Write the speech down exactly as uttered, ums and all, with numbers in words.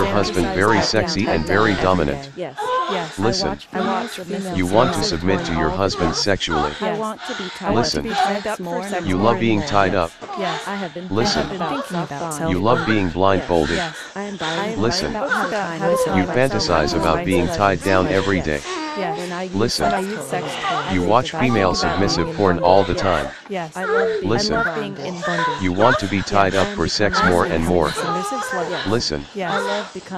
husband very sexy and very dominant. Yes. Yes. Listen. I watch female You want to sex submit to porn your all husband the time. sexually. I want to be tied Listen. up for sex more and You more love and being more. tied up. Yes. I have been Listen. thinking about Thinking about self-bondage. You love being blindfolded. Yes. I am buying Listen. books about how to tie You You myself up. fantasize about being tied down every day. Yes. When I use Listen. sex When I use sex toys, toys. You watch female submissive porn all the time. Yes. I love being Listen. I love being in bondage. You want to be tied up for sex more and more. Submissive slut. Listen. I Yes. love becoming